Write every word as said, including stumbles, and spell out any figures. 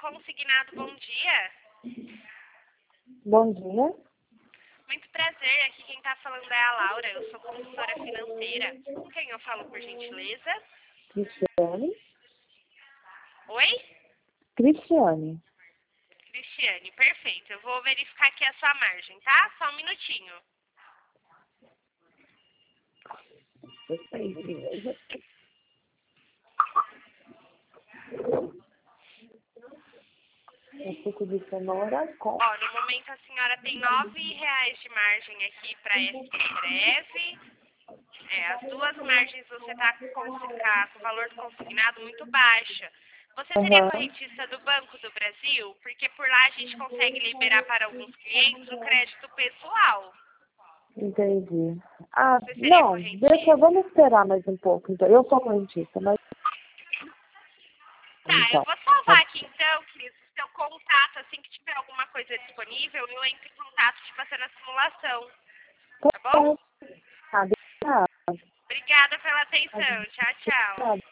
Consignado, bom dia. Bom dia. Muito prazer, aqui quem está falando é a Laura, eu sou consultora financeira. Com quem eu falo, por gentileza? Cristiane. Oi? Cristiane. Cristiane, perfeito. Eu vou verificar aqui a sua margem, tá? Só um minutinho. Um suco de cenoura com... Ó, no momento a senhora tem nove reais de margem aqui para esse breve. É, as duas margens você está com, consi- com o valor do consignado muito baixa. Você seria Aham. correntista do Banco do Brasil? Porque por lá a gente consegue liberar para alguns clientes o crédito pessoal. Entendi. Ah, Você seria não, correntista? deixa, vamos esperar mais um pouco. Então, eu sou correntista, mas... Tá, eu Então, vou salvar aqui então, Cris, o seu contato, assim que tiver alguma coisa disponível, eu entro em contato te passando a simulação. Tá bom? tá, Obrigada pela atenção. Tchau, tchau. obrigada.